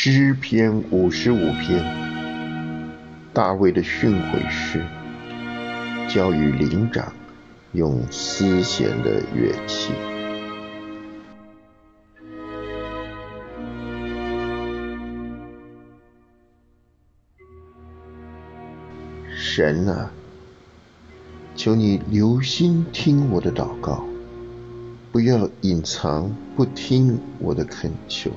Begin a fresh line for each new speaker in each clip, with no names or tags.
诗篇55篇，大卫的训诲诗，教育灵长，用丝弦的乐器。神啊，求你留心听我的祷告，不要隐藏不听我的恳求。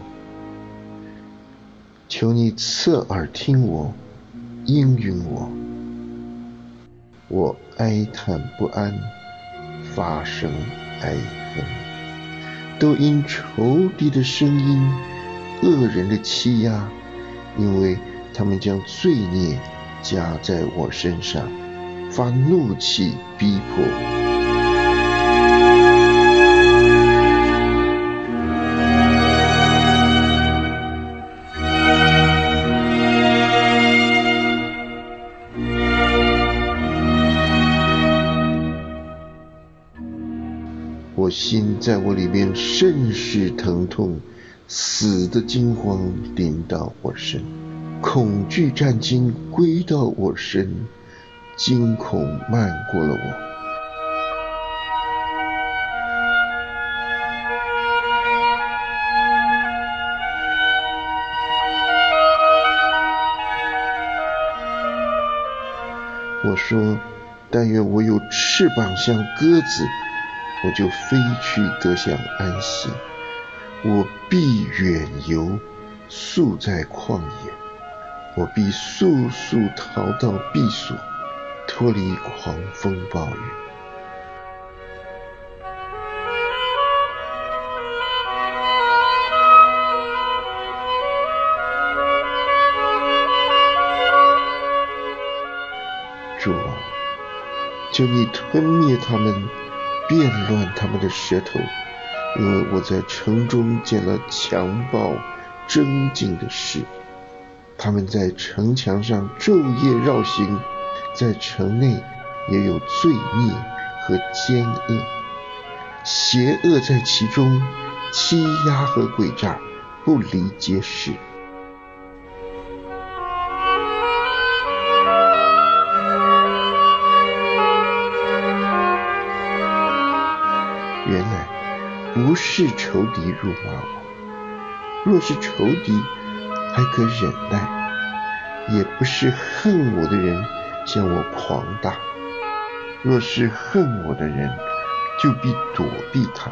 求你侧耳听我，应允我。我哀叹不安，发声哀恨，都因仇敌的声音，恶人的欺压，因为他们将罪孽加在我身上，发怒气逼迫我。我心在我里面甚是疼痛，死的惊慌临到我身，恐惧战惊归到我身，惊恐漫过了我。我说，但愿我有翅膀像鸽子，我就飞去得享安息。我必远游，宿在旷野。我必速速逃到避所，脱离狂风暴雨。主啊，求你吞灭他们，变乱他们的舌头，因为我在城中见了强暴争竞的事。他们在城墙上昼夜绕行，在城内也有罪孽和奸恶，邪恶在其中，欺压和诡诈不离皆是。原来不是仇敌辱骂我，若是仇敌还可忍耐，也不是恨我的人向我狂大。若是恨我的人，就必躲避他。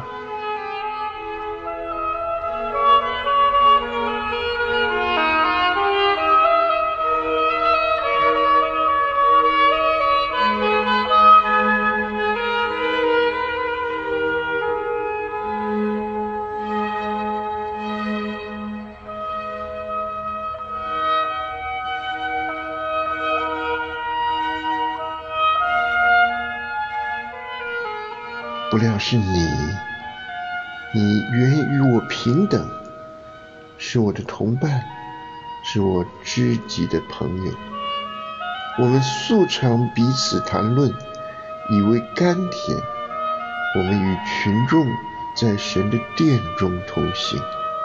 不料是你原与我平等，是我的同伴，是我知己的朋友。我们素常彼此谈论，以为甘甜。我们与群众在神的殿中同行。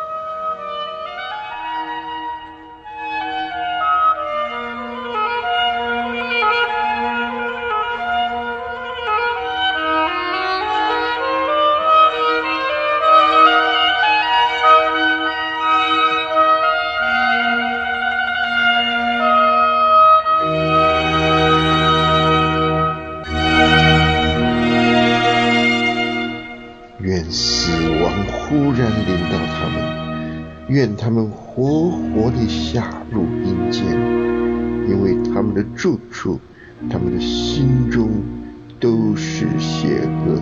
愿死亡忽然临到他们，愿他们活活地下入阴间，因为他们的住处，他们的心中都是邪恶。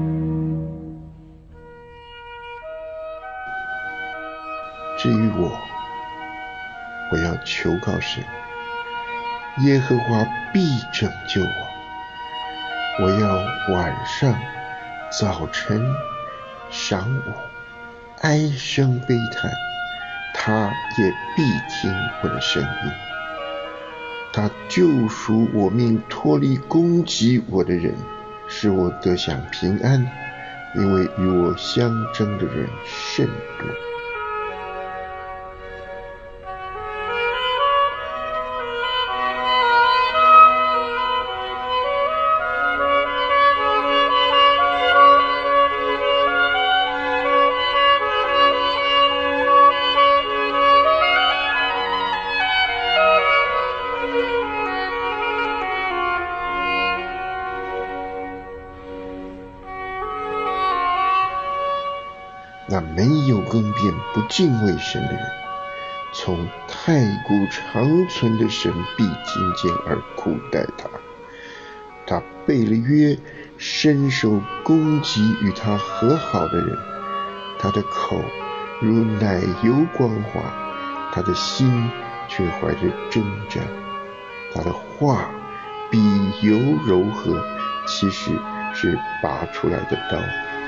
至于我要求告神，耶和华必拯救我。我要晚上早晨晌午哀声悲叹，他也必听我的声音。他救赎我命，脱离攻击我的人，使我得享平安，因为与我相争的人甚多。 更变不敬畏神的人，从太古长存的神必听见而苦待他。他背了约，伸手攻击与他和好的人。他的口如奶油光滑，他的心却怀着征战。他的话比油柔和，其实是拔出来的刀。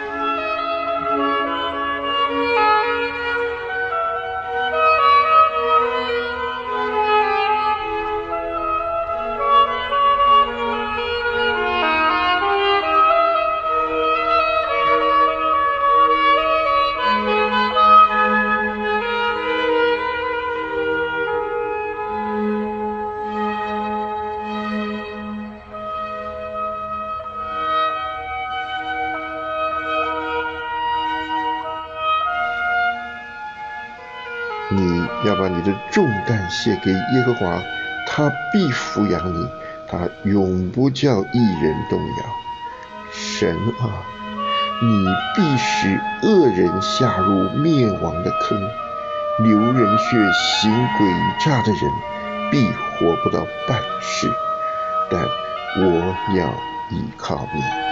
你要把你的重担卸给耶和华，他必抚养你，他永不叫义人动摇。神啊，你必使恶人下入灭亡的坑，流人血行诡诈的人必活不到半世。但我要依靠你。